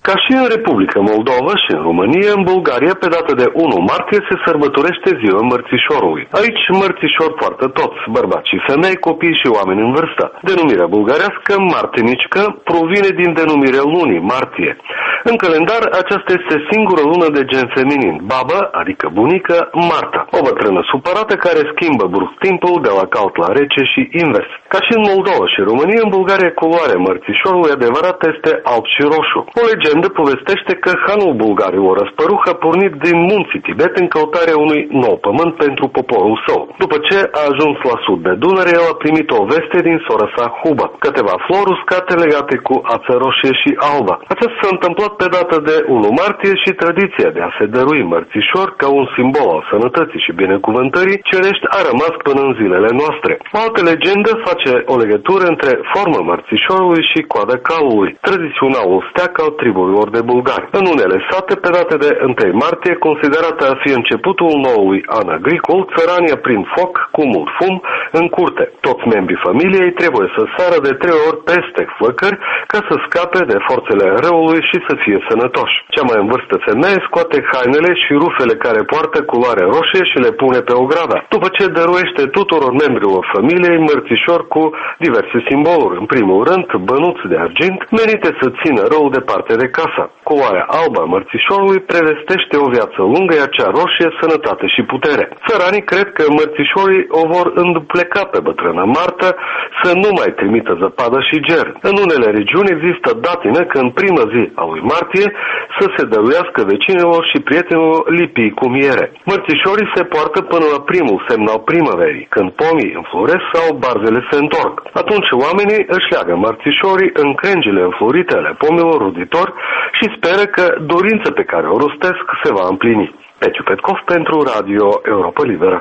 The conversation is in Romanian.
Ca și în Republica Moldova și în România, în Bulgaria, pe data de 1 martie, se sărbătorește ziua mărțișorului. Aici mărțișor poartă toți, bărbați și femei, copii și oameni în vârstă. Denumirea bulgarească, martenicică, provine din denumirea lunii, martie. În calendar, aceasta este singura lună de gen feminin, babă, adică bunică, Marta, o bătrână supărată care schimbă brusc timpul de la cald la rece și invers. Ca și în Moldova și România, în Bulgaria culoarea mărțișorului adevărat este alb și roșu. O legendă povestește că hanul bulgarilor Răspăruh a pornit din munții Tibet în căutarea unui nou pământ pentru poporul său. După ce a ajuns la sud de Dunăre, el a primit o veste din sora sa Huba, câteva flori uscate legate cu ață roșie și albă. Aceasta s-a întâmplat pe data de 1 martie și tradiția de a se dărui mărțișor ca un simbol al sănătății și binecuvântării cerești a rămas până în zilele noastre. O altă legendă face o legătură între forma mărțișorului și coada calului, tradiționalul steag al triburilor de bulgari. În unele sate, pe data de 1 martie, considerată a fi începutul noului an agricol, țăranii aprind foc cu mult fum în curte. Toți membrii familiei trebuie să sară de 3 ori peste flăcări ca să scape de forțele răului și să fie sănătoși. Cea mai în vârstă femeie scoate hainele și rufele care poartă culoare roșie și le pune pe ograda, după ce dăruiește tuturor membrilor familiei mărțișor cu diverse simboluri. În primul rând, bănuți de argint, menite să țină răul departe de casă. Culoarea albă a mărțișorului prevestește o viață lungă, iar cea roșie sănătate și putere. Țăranii cred că mărțișorii o vor îndupleca pe bătrâna Marta să nu mai trimită zăpadă și ger. În unele regiuni există datină că în prima zi a lui martie să se dăruiască vecinilor și prietenilor lipii cu miere. Mărțișorii se poartă până la primul semn al primăverii, când pomii înfloresc sau barzele se întorc. Atunci oamenii își leagă mărțișorii în crengile înflorite ale pomilor roditori și speră că dorința pe care o rostesc se va împlini. Peciu Petkov pentru Radio Europa Liberă.